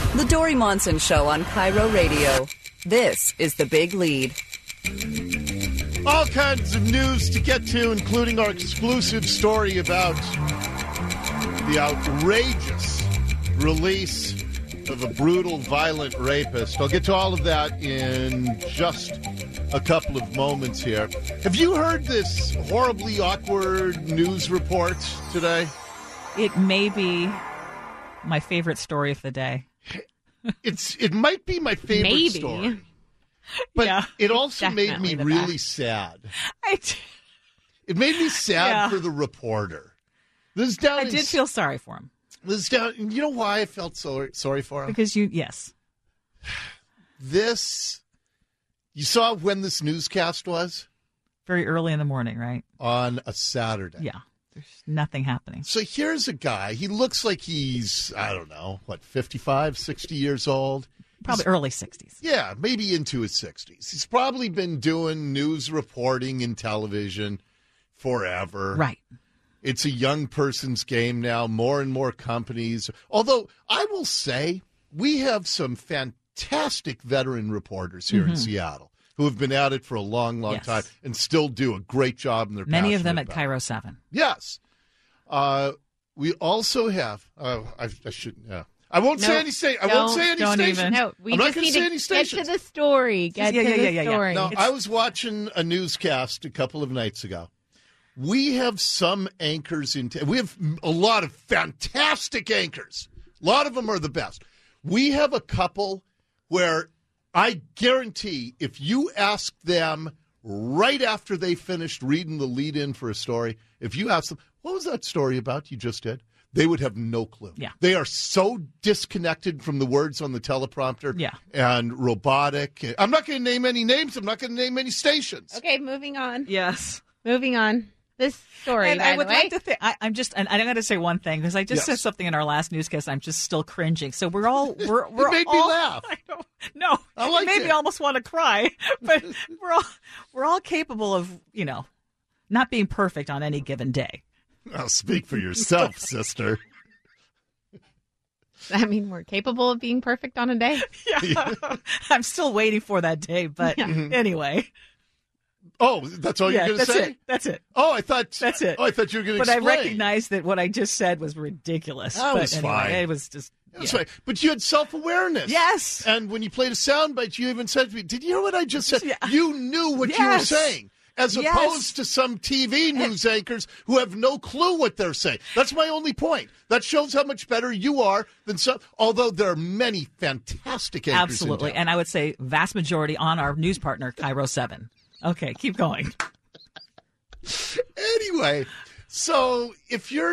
The Dory Monson Show on Cairo Radio. This is The Big Lead. All kinds of news to get to, including our exclusive story about the outrageous release of a brutal, violent rapist. I'll get to all of that in just a couple of moments here. Have you heard this horribly awkward news report today? It may be my favorite story of the day. It might be my favorite story. But yeah, it also made me really sad. It made me sad for the reporter. I did feel sorry for him. You know why I felt sorry for him? Because yes. You saw when this newscast was? Very early in the morning, right? On a Saturday. Yeah. There's nothing happening. So here's a guy. He looks like he's, 55, 60 years old. Probably early 60s. Yeah, maybe into his 60s. He's probably been doing news reporting in television forever. Right. It's a young person's game now. More and more companies. Although, I will say, we have some fantastic veteran reporters here in Seattle who have been at it for a long, long time and still do a great job. And they're many of them at Cairo 7. Yes. We also have, I won't say any station. I won't say any station. No, I'm not going to say any station. Get to the story. Story. No, I was watching a newscast a couple of nights ago. We have some anchors we have a lot of fantastic anchors. A lot of them are the best. We have a couple where I guarantee if you ask them right after they finished reading the lead-in for a story, if you ask them, what was that story about you just did? They would have no clue. Yeah. They are so disconnected from the words on the teleprompter and robotic. I'm not going to name any names. I'm not going to name any stations. Okay, moving on. Yes. Moving on. This story, and I would like to think, I'm going to say one thing, because I just said something in our last newscast. I'm just still cringing. So we're all, we're it made me laugh. I don't, no, it made me almost want to cry, but we're all capable of, not being perfect on any given day. I'll speak for yourself, sister. I mean, we're capable of being perfect on a day? Yeah. I'm still waiting for that day, but anyway. Oh, that's all you're going to say? That's it. Oh, I thought that's it. Oh, I thought you were going to explain. But I recognize that what I just said was ridiculous. That was fine. It was just. It was fine. But you had self-awareness. Yes. And when you played a soundbite, you even said to me, did you hear what I just said? Yeah. You knew what you were saying. As opposed to some TV news anchors who have no clue what they're saying. That's my only point. That shows how much better you are than some, although there are many fantastic anchors. Absolutely. And I would say vast majority on our news partner, Cairo 7. Okay, keep going. Anyway, so if you're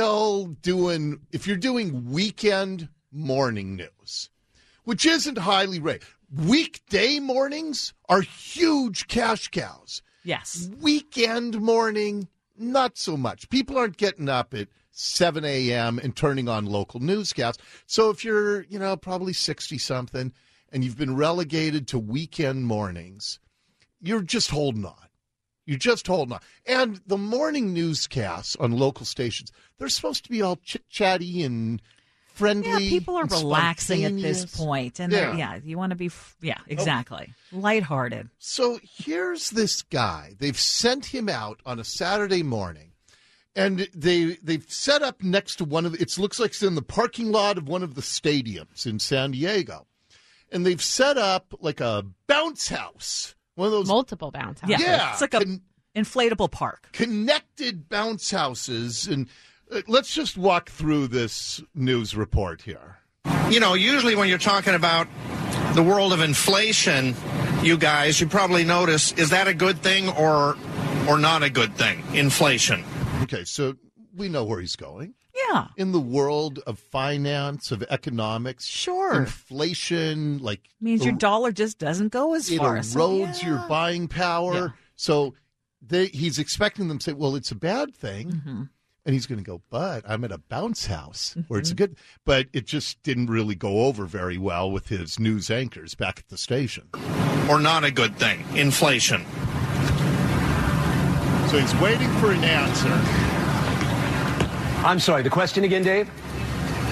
doing weekend morning news, which isn't highly rated, weekday mornings are huge cash cows. Yes. Weekend morning, not so much. People aren't getting up at 7 a.m. and turning on local newscasts. So if you're, probably 60-something and you've been relegated to weekend mornings, you're just holding on. You're just holding on. And the morning newscasts on local stations, they're supposed to be all chit-chatty and friendly. Yeah, people are relaxing at this point. And you want to be, exactly. Lighthearted. So here's this guy. They've sent him out on a Saturday morning, and they've set up next to it looks like it's in the parking lot of one of the stadiums in San Diego. And they've set up like a bounce house. One of those multiple bounce houses. Yeah. It's like an inflatable park. Connected bounce houses. And let's just walk through this news report here. Usually when you're talking about the world of inflation, you probably notice, is that a good thing or not a good thing? Inflation. Okay, so we know where he's going. Yeah. In the world of finance, of economics. Sure. Inflation, means your dollar just doesn't go as far. It erodes your buying power. Yeah. So he's expecting them to say, well, it's a bad thing. Mm-hmm. And he's going to go, but I'm at a bounce house where it's a good, but it just didn't really go over very well with his news anchors back at the station. Or not a good thing. Inflation. So he's waiting for an answer. I'm sorry, the question again, Dave?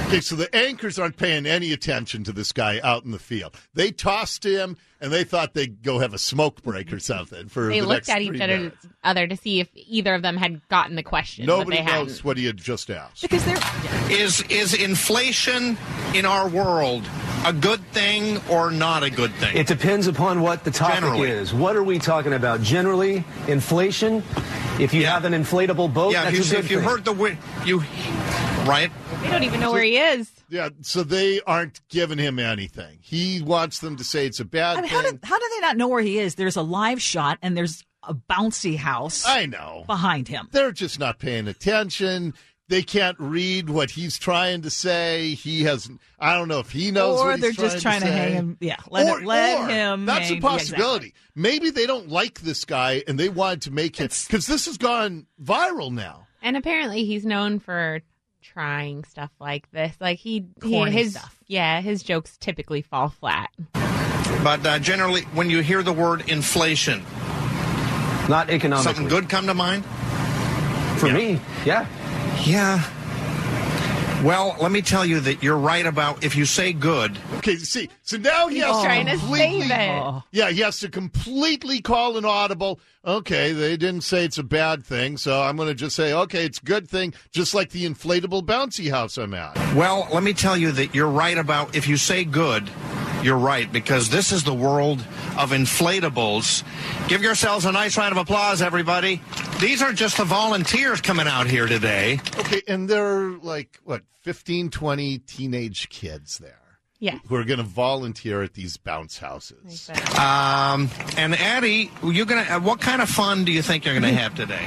Okay, so the anchors aren't paying any attention to this guy out in the field. They tossed him, and they thought they'd go have a smoke break or something for they the looked next at each 3 minutes. other to see if either of them had gotten the question. Nobody but they knows hadn't. what he had just asked. Because Is inflation in our world a good thing or not a good thing? It depends upon what the topic Generally. is. What are we talking about? Generally, inflation. If you have an inflatable boat, yeah, that's a good if you thing. heard the right? They don't even know where he is. Yeah, so they aren't giving him anything. He wants them to say it's a bad thing. how do they not know where he is? There's a live shot, and there's a bouncy house I know. behind him. They're just not paying attention. They can't read what he's trying to say. He hasn't. I don't know if he knows Or what he's they're just trying to say. hang him. Yeah, let him. That's hang. a possibility. Yeah, exactly. Maybe they don't like this guy and they wanted to make it because this has gone viral now. And apparently he's known for trying stuff like this. Like Corny his stuff. Yeah, his jokes typically fall flat. But generally, when you hear the word inflation, Not economically. something good come to mind? For me, yeah. Yeah. Well, let me tell you that you're right about if you say good. Okay, see, so now he has He's trying to completely, save it. Yeah, he has to completely call an audible. Okay, they didn't say it's a bad thing, so I'm going to just say, okay, it's a good thing, just like the inflatable bouncy house I'm at. Well, let me tell you that you're right about if you say good, you're right, because this is the world of inflatables. Give yourselves a nice round of applause, everybody. These are just the volunteers coming out here today. Okay, and there are like, 15, 20 teenage kids there. Yes. Who are going to volunteer at these bounce houses. And Addie, you're gonna. What kind of fun do you think you're going to have today?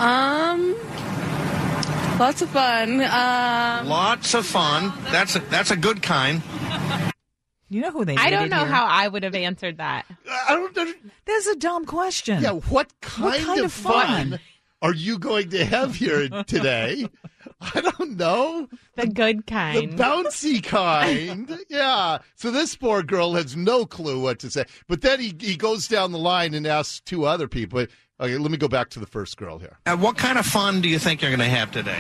Lots of fun. Lots of fun. That's a good kind. You know who they I don't needed know here. how I would have answered that. That's a dumb question. Yeah, what kind of fun are you going to have here today? I don't know. The good kind. The bouncy kind. Yeah. So this poor girl has no clue what to say. But then he goes down the line and asks 2 other people. Okay, let me go back to the first girl here. What kind of fun do you think you're going to have today?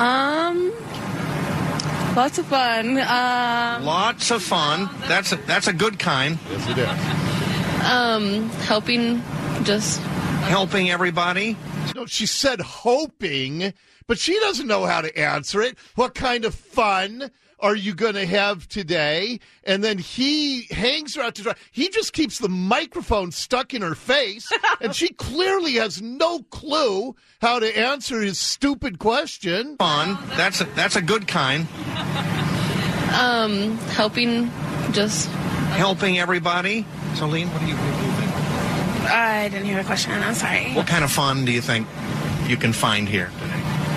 Lots of fun. Lots of fun. That's a good kind. Yes, it is. Helping everybody. No, she said hoping, but she doesn't know how to answer it. What kind of fun are you going to have today? And then he hangs her out to dry. He just keeps the microphone stuck in her face, and she clearly has no clue how to answer his stupid question. Fun. That's a good kind. Helping everybody. Celine, what do you think? I didn't hear the question. I'm sorry. What kind of fun do you think you can find here today?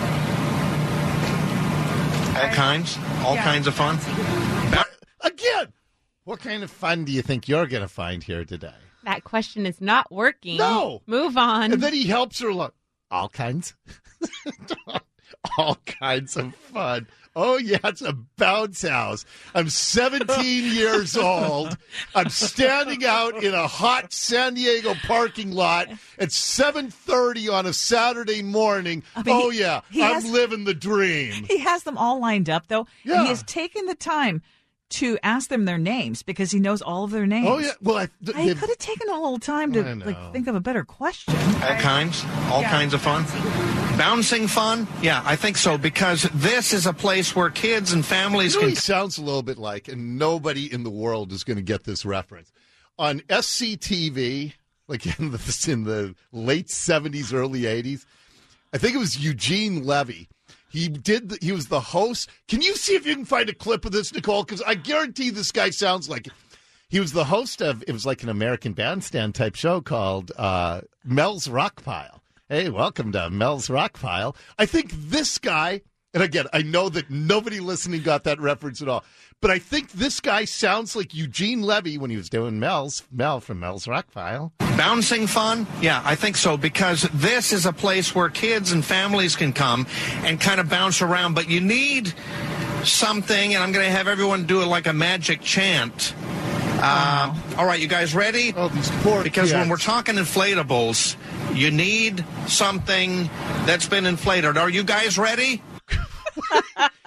All kinds? All kinds of fun? Again, what kind of fun do you think you're going to find here today? That question is not working. No. Move on. And then he helps her along. All kinds? All kinds of fun. Oh, yeah, it's a bounce house. I'm 17 years old. I'm standing out in a hot San Diego parking lot at 7:30 on a Saturday morning. I'm living the dream. He has them all lined up, though. Yeah. And he has taken the time to ask them their names because he knows all of their names. Oh, yeah. Well, he could have taken a little time to think of a better question. All kinds? All kinds of fun? Bouncing fun? Yeah, I think so, because this is a place where kids and families You know can... he sounds a little bit like, and nobody in the world is going to get this reference. On SCTV, like in the late 70s, early 80s, I think it was Eugene Levy. He was the host. Can you see if you can find a clip of this, Nicole? Because I guarantee this guy sounds like... He was the host of, it was like an American Bandstand type show called Mel's Rock Pile. Hey, welcome to Mel's Rock Pile. I think this guy, and again, I know that nobody listening got that reference at all, but I think this guy sounds like Eugene Levy when he was doing Mel from Mel's Rock Pile. Bouncing fun? Yeah, I think so, because this is a place where kids and families can come and kind of bounce around, but you need something, and I'm going to have everyone do it like a magic chant. All right, you guys ready? Oh, these poor Because kids. when we're talking inflatables, you need something that's been inflated. Are you guys ready?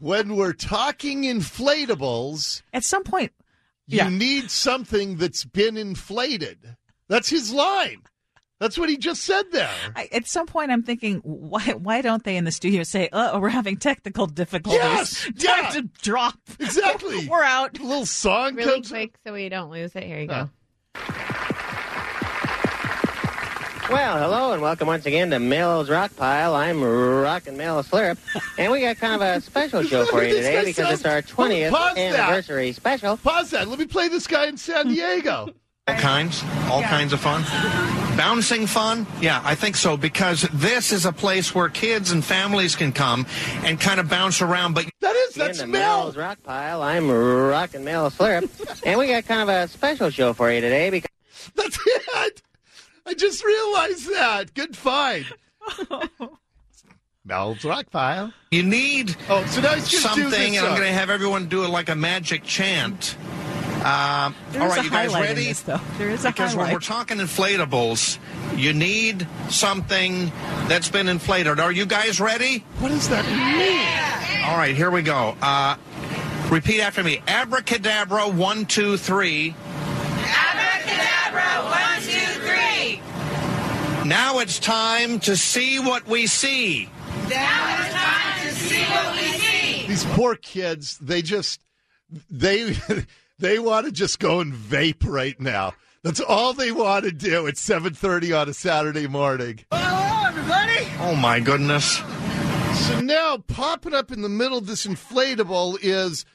when we're talking inflatables, at some point, you need something that's been inflated. That's his line. That's what he just said there. At some point, I'm thinking, why don't they in the studio say, we're having technical difficulties. Yes, Time to drop. Exactly. We're out. A little song really comes quick so we don't lose it. Here you go. Well, hello and welcome once again to Mel's Rock Pile. I'm Rockin' Mel Slurp, and we got kind of a special show for you today because it's our 20th anniversary special. Pause that. Let me play this guy in San Diego. All kinds of fun. Bouncing fun? Yeah, I think so, because this is a place where kids and families can come and kind of bounce around. But that's in the Mel. Mel's Rock Pile. I'm Rockin' Mel Slurp, and we got kind of a special show for you today because that's it. I just realized that. Good find. Mel's Rock Pile. You need so now he's something, and I'm going to have everyone do it like a magic chant. All right, you guys ready? There is a because when we're talking inflatables, you need something that's been inflated. Are you guys ready? What does that mean? All right, here we go. Repeat after me. Abracadabra, 1, 2, 3. Abracadabra, 1, 2, 3. Now it's time to see what we see. Now it's time to see what we see. These poor kids, they want to just go and vape right now. That's all they want to do at 7:30 on a Saturday morning. Hello, everybody. Oh, my goodness. So now popping up in the middle of this inflatable is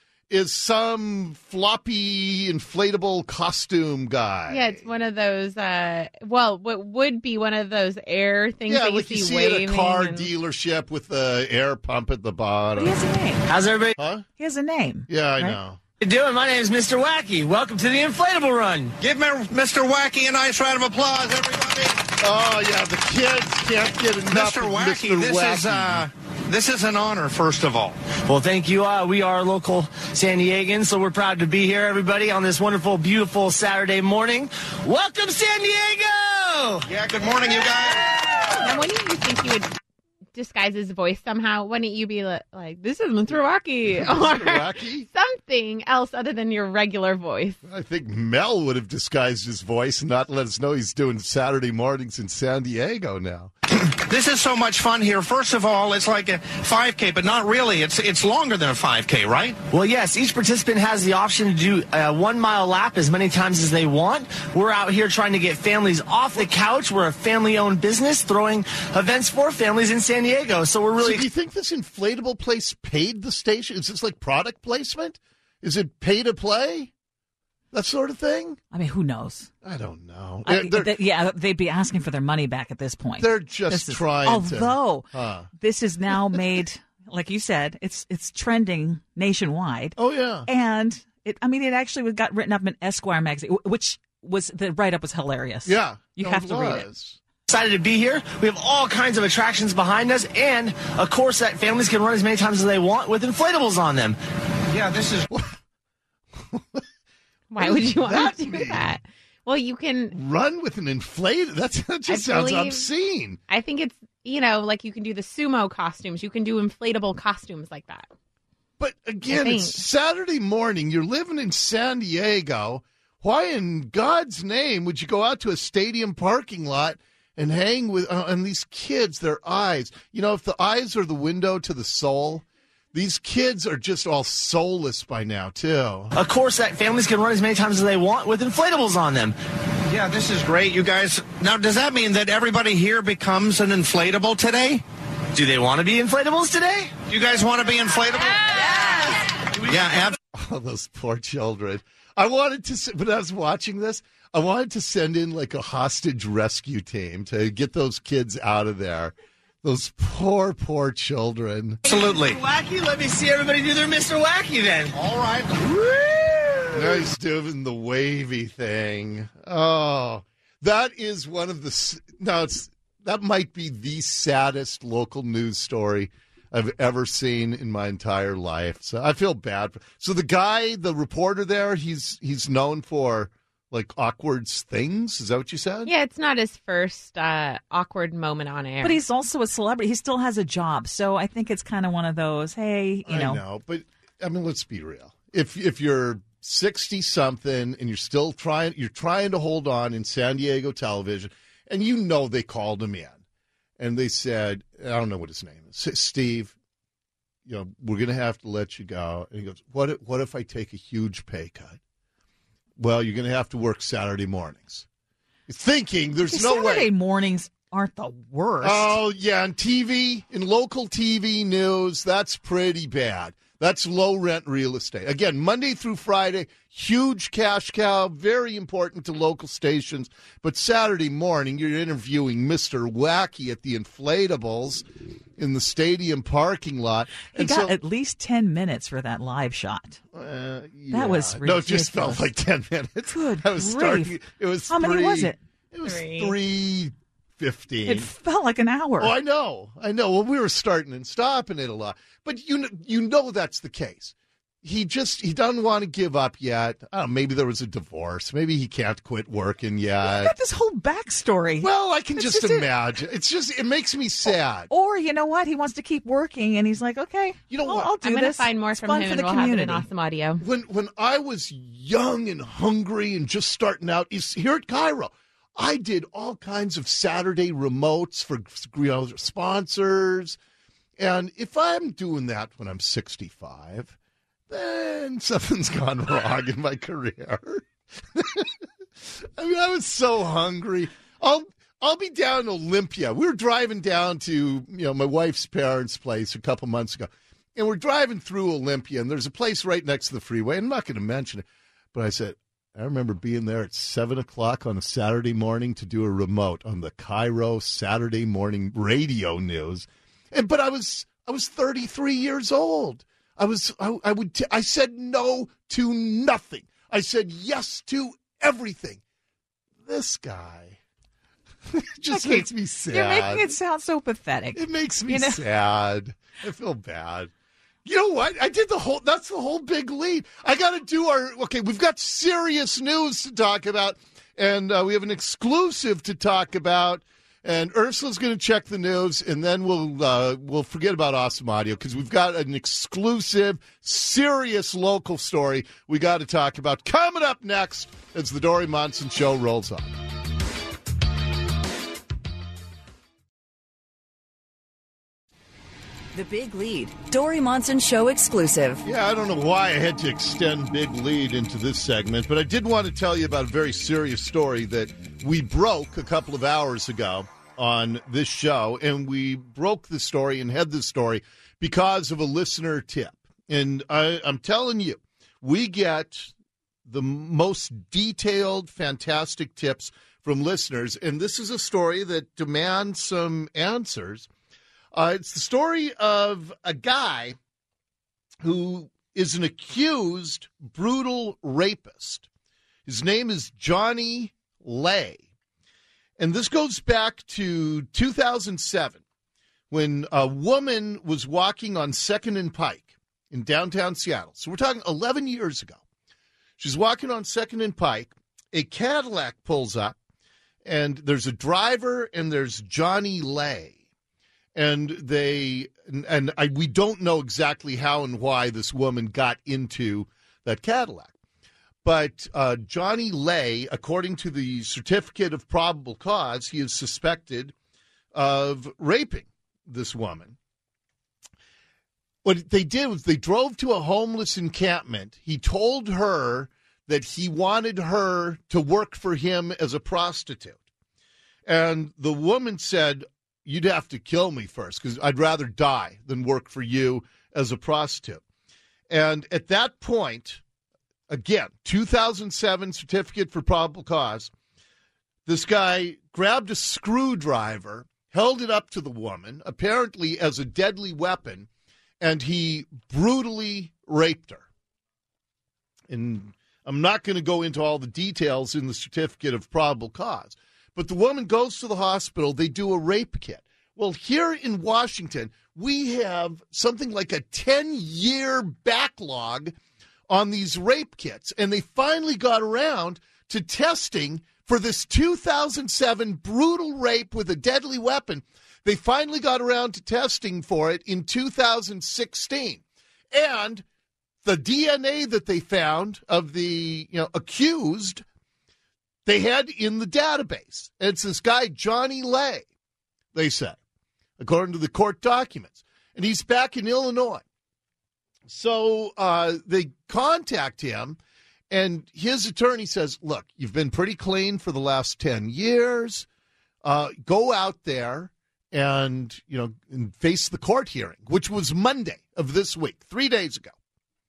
some floppy inflatable costume guy. Yeah, it's one of those, what would be one of those air things that like you see waving. at a car dealership with the air pump at the bottom. He has a name. How's everybody? Huh? He has a name. Yeah, I know. How you doing? My name is Mr. Wacky. Welcome to the Inflatable Run. Give Mr. Wacky a nice round of applause, everybody. Oh, yeah, the kids can't get enough Mr. of Wacky, Mr. Wacky. This is an honor, first of all. Well, thank you. We are local San Diegans, so we're proud to be here, everybody, on this wonderful, beautiful Saturday morning. Welcome, San Diego! Yeah, good morning, you guys. Now, wouldn't you think you would disguise his voice somehow? Wouldn't you be like, this is Mr. Wacky? Or Wacky? something else other than your regular voice? I think Mel would have disguised his voice and not let us know he's doing Saturday mornings in San Diego now. This is so much fun here. First of all, it's like a 5K, but not really. It's longer than a 5K, right? Well, yes. Each participant has the option to do a 1 mile lap as many times as they want. We're out here trying to get families off the couch. We're a family-owned business throwing events for families in San Diego. So we're really... So do you think this inflatable place paid the station? Is this like product placement? Is it pay to play? That sort of thing? I mean, who knows? I don't know. They'd be asking for their money back at this point. They're just trying although this is now made, like you said, it's trending nationwide. Oh, yeah. And it actually got written up in Esquire magazine, which was, the write-up was hilarious. Yeah. You have to read it. Excited to be here. We have all kinds of attractions behind us, and a course that families can run as many times as they want with inflatables on them. Yeah, this is... Why would you want to do that? Well, you can run with an inflated. That just sounds obscene. I think it's, like you can do the sumo costumes. You can do inflatable costumes like that. But again, it's Saturday morning. You're living in San Diego. Why in God's name would you go out to a stadium parking lot and hang with and these kids, their eyes? If the eyes are the window to the soul, these kids are just all soulless by now, too. A course that families can run as many times as they want with inflatables on them. Yeah, this is great, you guys. Now, does that mean that everybody here becomes an inflatable today? Do they want to be inflatables today? You guys want to be inflatable? Yes! Yeah, Oh, those poor children. When I was watching this, I wanted to send in like a hostage rescue team to get those kids out of there. Those poor, poor children. Absolutely. Mr. Wacky, let me see everybody do their Mr. Wacky then. All right. Woo! Now he's doing the wavy thing. Oh, that is one of the... that might be the saddest local news story I've ever seen in my entire life. So I feel bad. So the guy, the reporter there, he's known for like awkward things. Is that what you said? Yeah, it's not his first awkward moment on air. But he's also a celebrity. He still has a job. So I think it's kind of one of those, hey, you know. I know, but I mean, let's be real. If you're 60-something and you're trying to hold on in San Diego television, and you know they called him in, and they said, I don't know what his name is, Steve, you know, we're going to have to let you go. And he goes, what if I take a huge pay cut? Well, you're going to have to work Saturday mornings. Thinking there's no way. Saturday mornings aren't the worst. Oh, yeah, on TV, in local TV news, that's pretty bad. That's low-rent real estate. Again, Monday through Friday, huge cash cow, very important to local stations. But Saturday morning, you're interviewing Mr. Wacky at the Inflatables in the stadium parking lot. He got at least 10 minutes for that live shot. Yeah. That was ridiculous. No, it just felt like 10 minutes. Good grief. It was How many was it? It was 3:15. It felt like an hour. Oh, I know. Well, we were starting and stopping it a lot. But you know that's the case. He doesn't want to give up yet. I don't know, maybe there was a divorce. Maybe he can't quit working yet. You got this whole backstory. Well, I can just imagine. It makes me sad. Or you know what? He wants to keep working, and he's like, okay, you know what? I'll do I'm this. going to find more from him, and we'll have it in awesome audio. When I was young and hungry and just starting out, here at Cairo, I did all kinds of Saturday remotes for sponsors. And if I'm doing that when I'm 65, then something's gone wrong in my career. I mean, I was so hungry. I'll be down in Olympia. We were driving down to my wife's parents' place a couple months ago, and we're driving through Olympia, and there's a place right next to the freeway. I'm not going to mention it, but I said, I remember being there at 7 o'clock on a Saturday morning to do a remote on the Cairo Saturday morning radio news. But I was 33 years old. I said no to nothing. I said yes to everything. This guy just makes me sad. You're making it sound so pathetic. It makes me sad. I feel bad. You know what? That's the whole big lead. I got to do we've got serious news to talk about, and we have an exclusive to talk about. And Ursula's going to check the news, and then we'll forget about Awesome Audio because we've got an exclusive, serious local story we got to talk about coming up next as the Dori Monson Show rolls on. The Big Lead, Dori Monson Show exclusive. Yeah, I don't know why I had to extend Big Lead into this segment, but I did want to tell you about a very serious story that we broke a couple of hours ago on this show, and we broke the story and had this story because of a listener tip. And I'm telling you, we get the most detailed, fantastic tips from listeners, and this is a story that demands some answers. It's the story of a guy who is an accused brutal rapist. His name is Johnny Lay. And this goes back to 2007 when a woman was walking on 2nd and Pike in downtown Seattle. So we're talking 11 years ago. She's walking on 2nd and Pike. A Cadillac pulls up, and there's a driver, and there's Johnny Lay. And we don't know exactly how and why this woman got into that Cadillac. But Johnny Lay, according to the certificate of probable cause, he is suspected of raping this woman. What they did was they drove to a homeless encampment. He told her that he wanted her to work for him as a prostitute. And the woman said, you'd have to kill me first because I'd rather die than work for you as a prostitute. And at that point, again, 2007 certificate for probable cause, this guy grabbed a screwdriver, held it up to the woman, apparently as a deadly weapon, and he brutally raped her. And I'm not going to go into all the details in the certificate of probable cause. But the woman goes to the hospital. They do a rape kit. Well, here in Washington, we have something like a 10-year backlog on these rape kits. And they finally got around to testing for this 2007 brutal rape with a deadly weapon. They finally got around to testing for it in 2016. And the DNA that they found of the accused, they had in the database. And it's this guy, Johnny Lay, they say, according to the court documents. And he's back in Illinois. So they contact him, and his attorney says, look, you've been pretty clean for the last 10 years. Go out there and face the court hearing, which was Monday of this week, 3 days ago.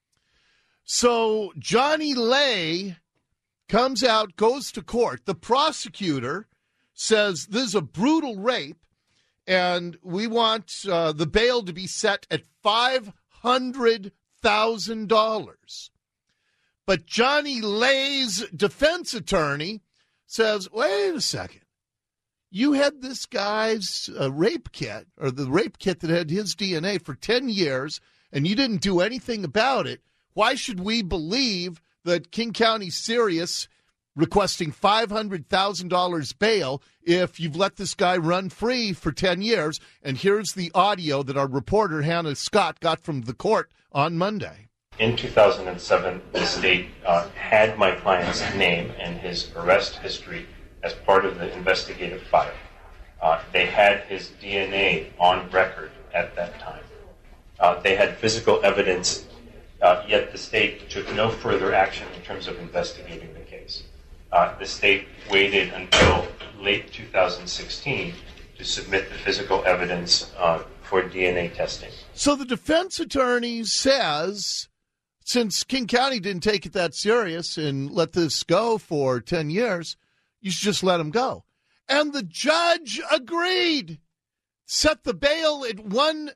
So Johnny Lay comes out, goes to court. The prosecutor says this is a brutal rape, and we want the bail to be set at $500,000. But Johnny Lay's defense attorney says, wait a second. You had this guy's rape kit, or the rape kit that had his DNA for 10 years, and you didn't do anything about it. Why should we believe that King County's serious requesting $500,000 bail if you've let this guy run free for 10 years? And here's the audio that our reporter, Hannah Scott, got from the court on Monday. In 2007, the state had my client's name and his arrest history as part of the investigative file. They had his DNA on record at that time. They had physical evidence, yet the state took no further action in terms of investigating the case. The state waited until late 2016 to submit the physical evidence for DNA testing. So the defense attorney says, since King County didn't take it that serious and let this go for 10 years, you should just let him go. And the judge agreed. Set the bail at $1.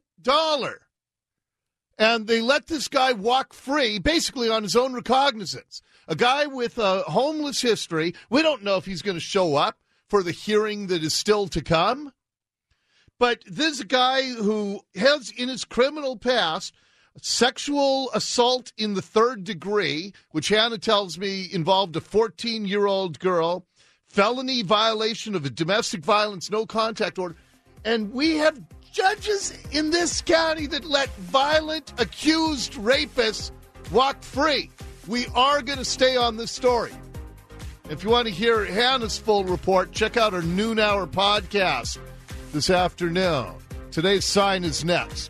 And they let this guy walk free, basically on his own recognizance. A guy with a homeless history. We don't know if he's going to show up for the hearing that is still to come. But this is a guy who has in his criminal past sexual assault in the third degree, which Hannah tells me involved a 14-year-old girl, felony violation of a domestic violence no contact order. And we have judges in this county that let violent accused rapists walk free. We are going to stay on this story. If you want to hear Hannah's full report, check out our noon hour podcast this afternoon. Today's Sign is next.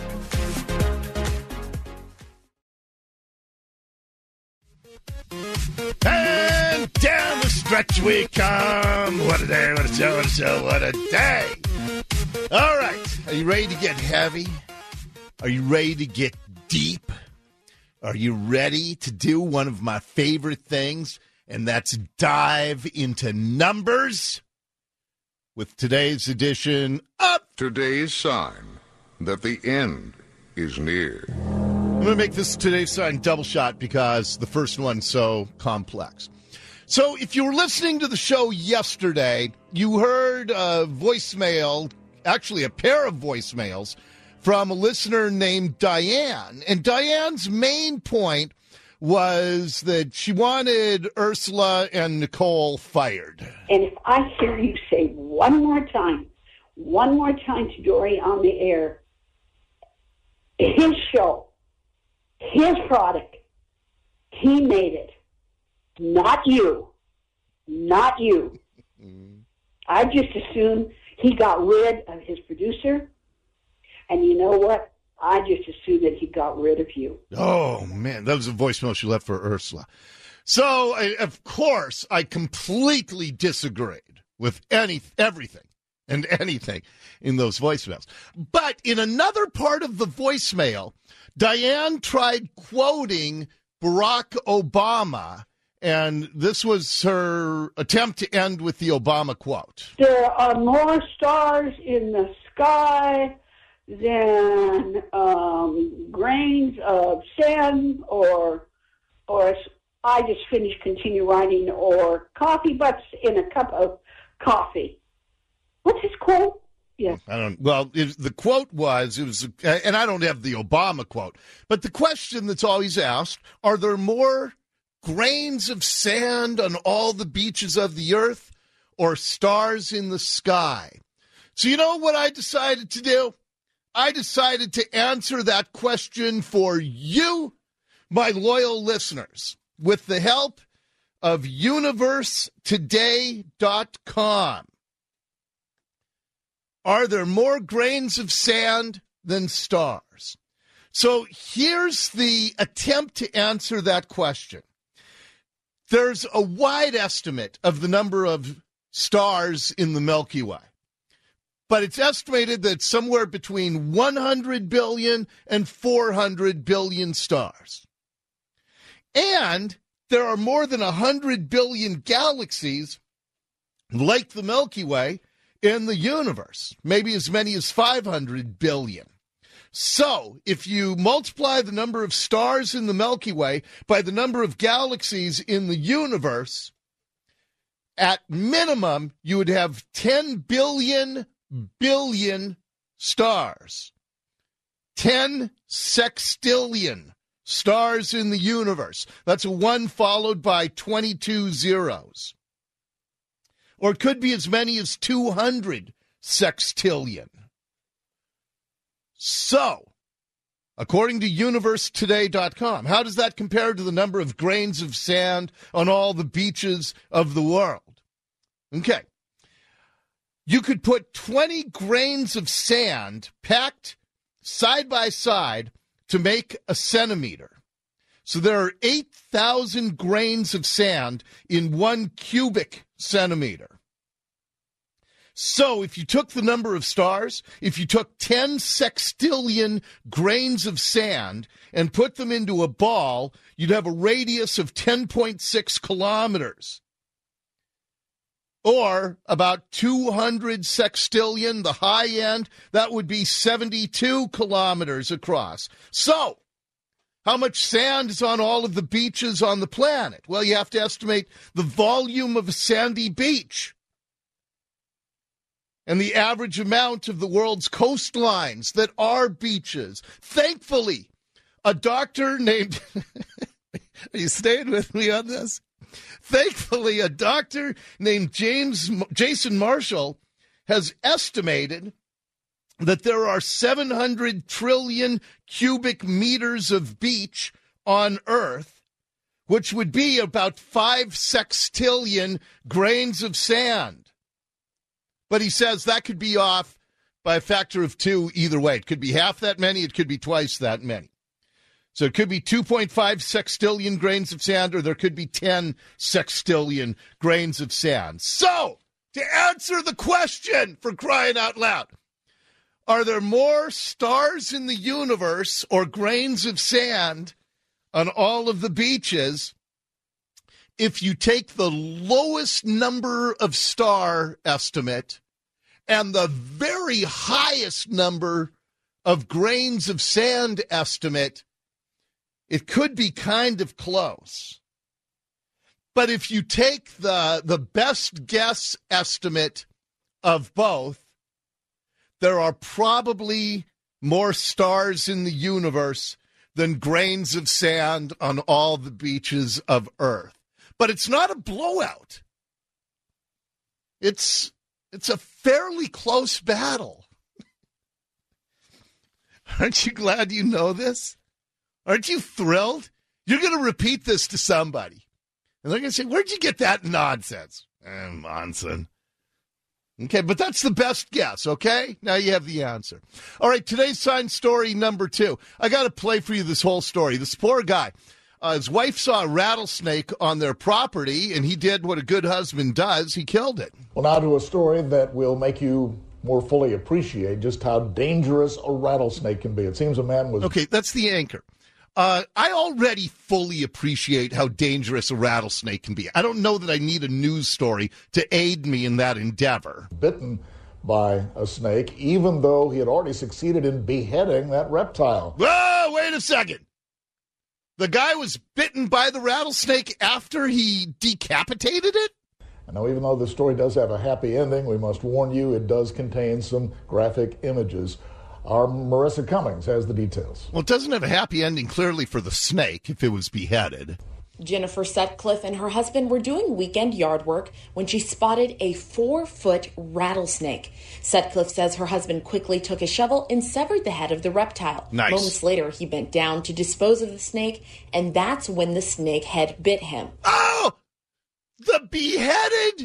And down the stretch we come. What a day, what a show, what a show, what a day. All right. Are you ready to get heavy? Are you ready to get deep? Are you ready to do one of my favorite things, and that's dive into numbers? With today's edition of Today's Sign that the end is near. I'm going to make this today's sign double shot because the first one's so complex. So if you were listening to the show yesterday, you heard a voicemail, actually a pair of voicemails, from a listener named Diane. And Diane's main point was that she wanted Ursula and Nicole fired. And if I hear you say one more time to Dory on the air, his show, his product, he made it. Not you. Not you. I just assumed he got rid of his producer. And you know what? I just assumed that he got rid of you. Oh, man. That was a voicemail she left for Ursula. So, of course, I completely disagreed with everything and anything in those voicemails. But in another part of the voicemail, Diane tried quoting Barack Obama, and this was her attempt to end with the Obama quote. There are more stars in the sky than grains of sand or I just finished continue writing, or coffee butts in a cup of coffee. What's his quote? Yeah. The quote was, and I don't have the Obama quote, but the question that's always asked, are there more grains of sand on all the beaches of the earth or stars in the sky? So you know what I decided to do? I decided to answer that question for you, my loyal listeners, with the help of UniverseToday.com. Are there more grains of sand than stars? So here's the attempt to answer that question. There's a wide estimate of the number of stars in the Milky Way, but it's estimated that somewhere between 100 billion and 400 billion stars. And there are more than 100 billion galaxies like the Milky Way in the universe, maybe as many as 500 billion. So if you multiply the number of stars in the Milky Way by the number of galaxies in the universe, at minimum, you would have 10 billion stars. 10 sextillion stars in the universe. That's a 1 followed by 22 zeros. Or it could be as many as 200 sextillion. So, according to UniverseToday.com, how does that compare to the number of grains of sand on all the beaches of the world? Okay. You could put 20 grains of sand packed side by side to make a centimeter. So there are 8,000 grains of sand in 1 cubic centimeter. So if you took the number of stars, if you took 10 sextillion grains of sand and put them into a ball, you'd have a radius of 10.6 kilometers. Or about 200 sextillion, the high end, that would be 72 kilometers across. So, how much sand is on all of the beaches on the planet? Well, you have to estimate the volume of a sandy beach and the average amount of the world's coastlines that are beaches. Thankfully, a doctor named... Are you staying with me on this? Thankfully, a doctor named Jason Marshall has estimated that there are 700 trillion cubic meters of beach on Earth, which would be about 5 sextillion grains of sand. But he says that could be off by a factor of 2 either way. It could be half that many, it could be twice that many. So it could be 2.5 sextillion grains of sand, or there could be 10 sextillion grains of sand. So, to answer the question, for crying out loud, are there more stars in the universe or grains of sand on all of the beaches if you take the lowest number of star estimate and the very highest number of grains of sand estimate? It could be kind of close. But if you take the best guess estimate of both, there are probably more stars in the universe than grains of sand on all the beaches of Earth. But it's not a blowout. It's a fairly close battle. Aren't you glad you know this? Aren't you thrilled? You're going to repeat this to somebody. And they're going to say, where'd you get that nonsense? Nonsense. Okay, but that's the best guess, okay? Now you have the answer. All right, today's science story number 2. I got to play for you this whole story. This poor guy, his wife saw a rattlesnake on their property, and he did what a good husband does. He killed it. Well, now to a story that will make you more fully appreciate just how dangerous a rattlesnake can be. It seems a man was... Okay, that's the anchor. I already fully appreciate how dangerous a rattlesnake can be. I don't know that I need a news story to aid me in that endeavor. Bitten by a snake, even though he had already succeeded in beheading that reptile. Whoa, wait a second. The guy was bitten by the rattlesnake after he decapitated it? Now, even though the story does have a happy ending, we must warn you it does contain some graphic images. Our Marissa Cummings has the details. Well, it doesn't have a happy ending clearly for the snake if it was beheaded. Jennifer Sutcliffe and her husband were doing weekend yard work when she spotted a 4-foot rattlesnake. Sutcliffe says her husband quickly took a shovel and severed the head of the reptile. Nice. Moments later, he bent down to dispose of the snake, and that's when the snake head bit him. Oh! The beheaded,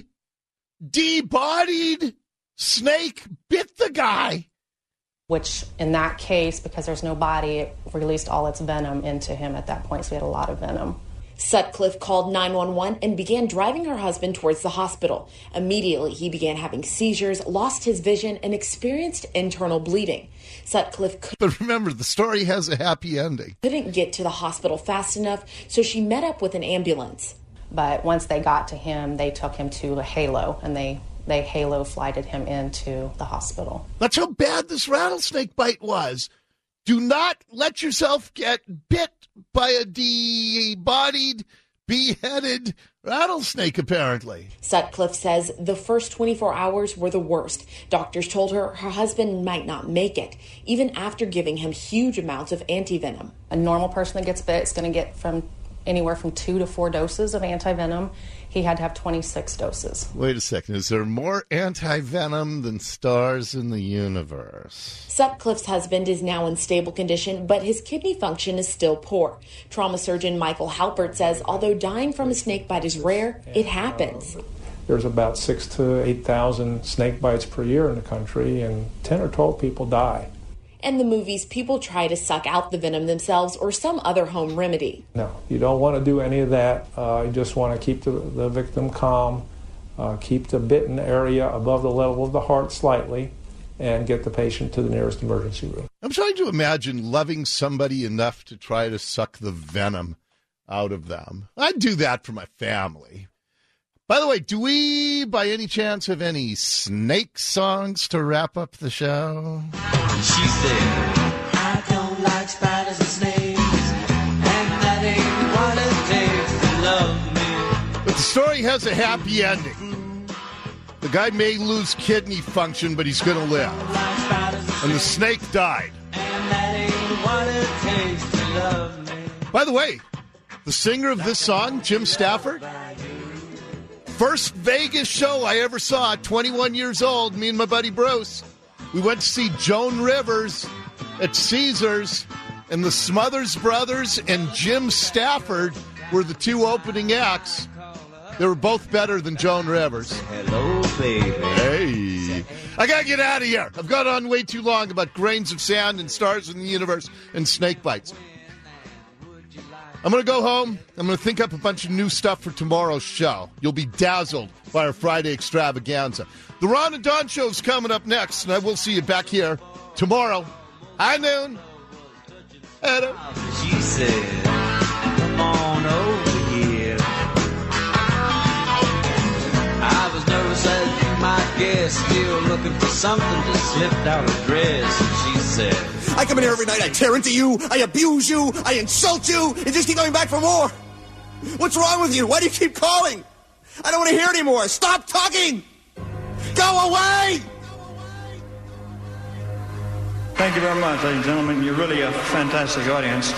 debodied snake bit the guy. Which, in that case, because there's no body, it released all its venom into him at that point, so he had a lot of venom. Sutcliffe called 911 and began driving her husband towards the hospital. Immediately, he began having seizures, lost his vision, and experienced internal bleeding. Sutcliffe But remember, the story has a happy ending. Couldn't get to the hospital fast enough, so she met up with an ambulance. But once they got to him, they took him to a Halo, and they Halo flighted him into the hospital. That's how bad this rattlesnake bite was. Do not let yourself get bit by a debodied, beheaded rattlesnake, apparently. Sutcliffe says the first 24 hours were the worst. Doctors told her her husband might not make it, even after giving him huge amounts of antivenom. A normal person that gets bit is going to get anywhere from 2 to 4 doses of antivenom. He had to have 26 doses. Wait a second. Is there more anti-venom than stars in the universe? Sutcliffe's husband is now in stable condition, but his kidney function is still poor. Trauma surgeon Michael Halpert says although dying from a snake bite is rare, it happens. There's about 6,000 to 8,000 snake bites per year in the country, and 10 or 12 people die. In the movies, people try to suck out the venom themselves or some other home remedy. No, you don't want to do any of that. You just want to keep the victim calm, keep the bitten area above the level of the heart slightly, and get the patient to the nearest emergency room. I'm trying to imagine loving somebody enough to try to suck the venom out of them. I'd do that for my family. By the way, do we, by any chance, have any snake songs to wrap up the show? She said, I don't like spiders and snakes, and that ain't what it takes to love me. But the story has a happy ending. The guy may lose kidney function, but he's going to live. And the snake died. And that ain't what it takes to love me. By the way, the singer of this song, Jim Stafford, first Vegas show I ever saw at 21 years old, me and my buddy Bruce. We went to see Joan Rivers at Caesars, and the Smothers Brothers and Jim Stafford were the two opening acts. They were both better than Joan Rivers. Hello, baby. Hey. I got to get out of here. I've gone on way too long about grains of sand and stars in the universe and snake bites. I'm going to go home. I'm going to think up a bunch of new stuff for tomorrow's show. You'll be dazzled by our Friday extravaganza. The Ron and Don Show is coming up next, and I will see you back here tomorrow, high noon. She said, come on over here. I was nervous as you might guess, still looking for something to slip out her dress. And she said, I come in here every night, I tear into you, I abuse you, I insult you, and just keep coming back for more. What's wrong with you? Why do you keep calling? I don't want to hear anymore. Stop talking! Go away! Thank you very much, ladies and gentlemen. You're really a fantastic audience.